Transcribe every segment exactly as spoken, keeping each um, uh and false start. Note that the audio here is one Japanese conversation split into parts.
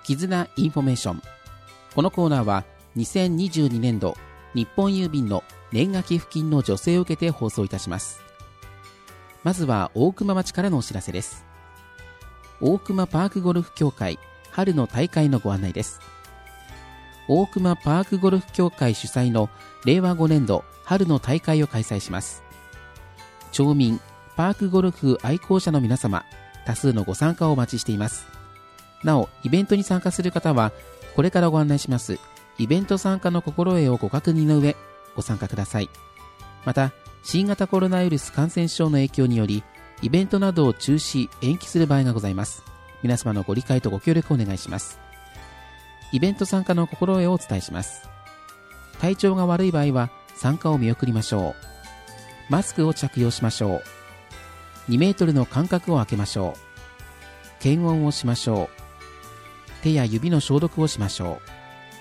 絆インフォメーション。このコーナーはにせんにじゅうにねんど日本郵便の年賀寄付金の助成を受けて放送いたします。まずは大熊町からのお知らせです。大熊パークゴルフ協会春の大会のご案内です。大熊パークゴルフ協会主催のれいわごねんど春の大会を開催します。町民、パークゴルフ愛好者の皆様、多数のご参加をお待ちしています。なお、イベントに参加する方はこれからご案内しますイベント参加の心得をご確認の上ご参加ください。また、新型コロナウイルス感染症の影響によりイベントなどを中止延期する場合がございます。皆様のご理解とご協力をお願いします。イベント参加の心得をお伝えします。体調が悪い場合は参加を見送りましょう。マスクを着用しましょう。にメートルの間隔を空けましょう。検温をしましょう。手や指の消毒をしましょう。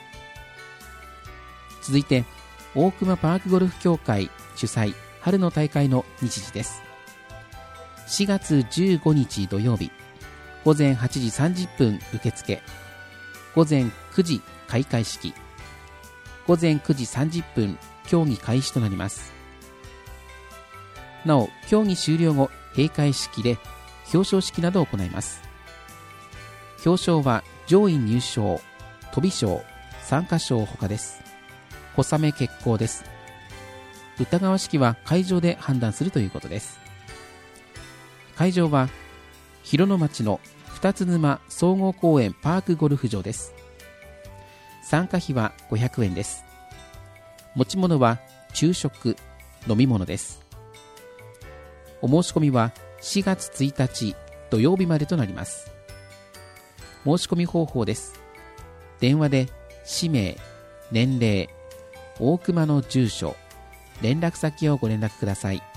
続いて大熊パークゴルフ協会主催春の大会の日時です。しがつじゅうごにち土曜日、ごぜんはちじさんじゅっぷん受付、ごぜんくじ開会式、ごぜんくじさんじゅっぷん競技開始となります。なお、競技終了後閉会式で表彰式などを行います。表彰は上位入賞、飛び賞、参加賞ほかです。小雨決行です。歌川式は会場で判断するということです。会場は広野町の二つ沼総合公園パークゴルフ場です。参加費はごひゃくえんです。持ち物は昼食、飲み物です。お申し込みはしがつついたち土曜日までとなります。申し込み方法です。電話で氏名、年齢、大熊の住所、連絡先をご連絡ください。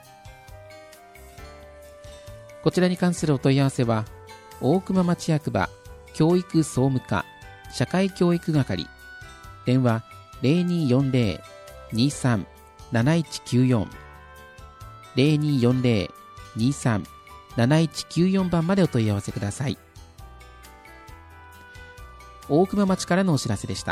こちらに関するお問い合わせは大熊町役場教育総務課社会教育係、電話 ゼロにーよんゼロ にーさん なないちきゅうよん ゼロにーよんゼロ にーさん なないちきゅうよん 番までお問い合わせください。大熊町からのお知らせでした。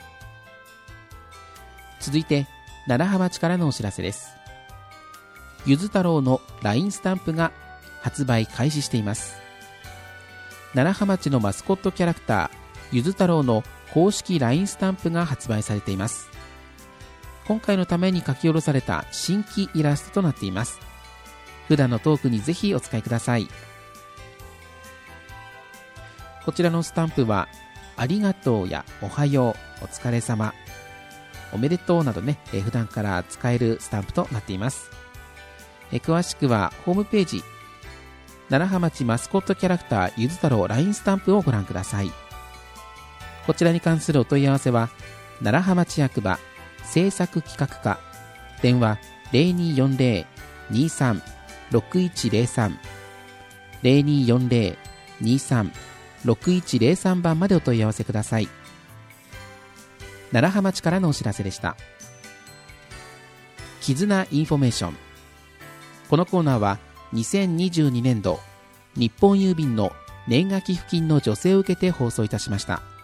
続いて楢葉町からのお知らせです。ゆず太郎の ライン スタンプが発売開始しています。楢葉町のマスコットキャラクターゆず太郎の公式 ライン スタンプが発売されています。今回のために書き下ろされた新規イラストとなっています。普段のトークにぜひお使いください。こちらのスタンプはありがとうやおはよう、お疲れ様、おめでとうなどね、え普段から使えるスタンプとなっています。え詳しくはホームページ楢葉町マスコットキャラクターゆず太郎 ライン スタンプをご覧ください。こちらに関するお問い合わせは楢葉町役場制作企画課、電話 ゼロにーよんゼロ にーさん ろくいちゼロさん ゼロにーよんゼロ にーさん ろくいちゼロさん 番までお問い合わせください。楢葉町からのお知らせでした。絆インフォメーション。このコーナーはにせんにじゅうにねんど日本郵便の年賀寄付金の助成を受けて放送いたしました。